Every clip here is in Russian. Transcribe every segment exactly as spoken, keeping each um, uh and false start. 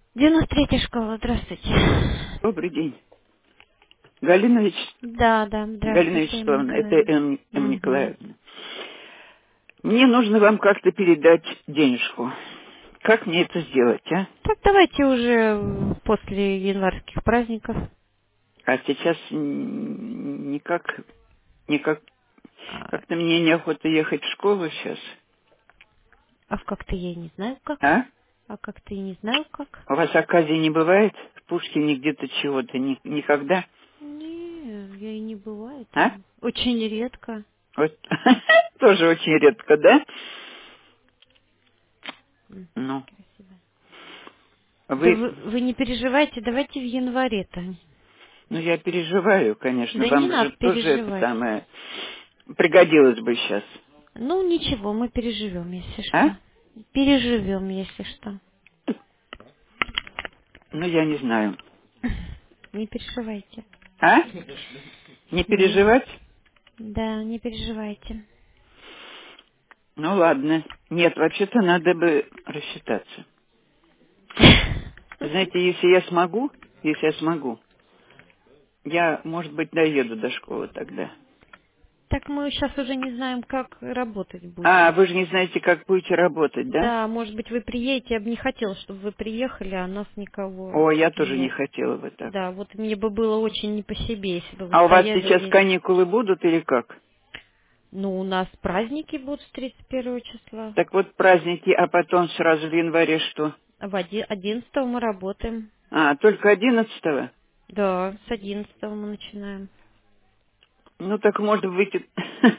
девяносто третья школа, здравствуйте. Добрый день. Галина Вячеславовна, Да, да, Галина здравствуйте, Эмма Вячеславовна, это Николаевна. М. М. Угу. Николаевна. Мне нужно вам как-то передать денежку. Как мне это сделать, а? Так давайте уже после январских праздников. А сейчас н- никак, никак, А, как-то мне неохота ехать в школу сейчас. а как-то я и не знаю как. А? А как-то и не знаю как. У вас оказии не бывает? В Пушкине где-то чего-то? Ни- никогда? Не, я и не бываю А? там. Очень редко. Вот. Тоже очень редко, да? М, Ну, Красиво. Да вы... вы, вы не переживайте, давайте в январе-то. Ну, я переживаю, конечно. Да не Вам надо же тоже это переживать. самое пригодилось бы сейчас. Ну ничего, мы переживем, если А? что. Переживем, если что. Ну, я не знаю. Не переживайте. А? Не Не, переживать? да, не переживайте. Ну, ладно. Нет, вообще-то надо бы рассчитаться. Знаете, если я смогу, если я смогу, я, может быть, доеду до школы тогда. Так мы сейчас уже не знаем, как работать А, будем. вы же не знаете, как будете работать, да? Да, может быть, вы приедете. Я бы не хотела, чтобы вы приехали, а нас никого О, я тоже не нет. хотела бы так. Да, вот мне бы было очень не по себе, если бы вы А у вас стояли сейчас здесь. каникулы будут или как? Ну, у нас праздники будут с тридцать первого числа. Так вот праздники, а потом сразу в январе что? А в оди- одиннадцатого мы работаем. А, только одиннадцатого? Да, с одиннадцатого мы начинаем. Ну, так может быть... и-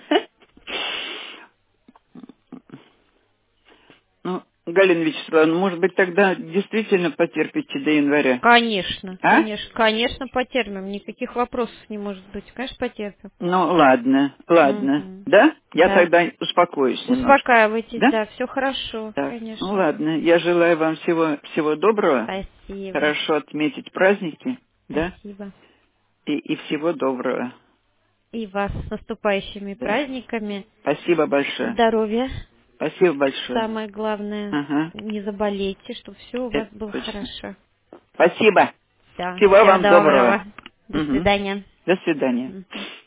Ну, Галина Вячеславовна, может быть, тогда действительно потерпите до января? Конечно, А? конечно, конечно, потерпим. Никаких вопросов не может быть. Конечно, потерпим. Ну, ладно, ладно. Мгм. Да? Я Да. тогда успокоюсь немножко. Успокаивайтесь, Да? да, все хорошо, Так, ну конечно. ладно. Я желаю вам всего, всего доброго. Спасибо, Хорошо отметить праздники. Да? спасибо. И, и всего доброго. И вас с наступающими Да. праздниками. Спасибо большое. Здоровья, Спасибо большое. самое главное. Ага. Не заболейте, чтобы все у вас Это было точно. хорошо. Спасибо. Да, Всего всего вам доброго. доброго. До Мгм. свидания. До свидания. Мгм.